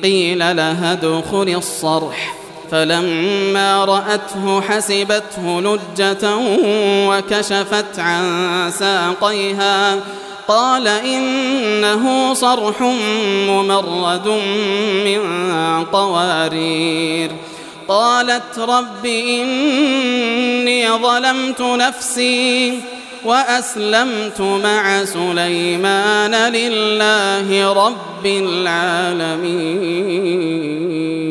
قيل لها ادخل الصرح فلما رأته حسبته لجة وكشفت عن ساقيها قال إنه صرح ممرد من قوارير. قالت رب إني ظلمت نفسي وأسلمت مع سليمان لله رب العالمين.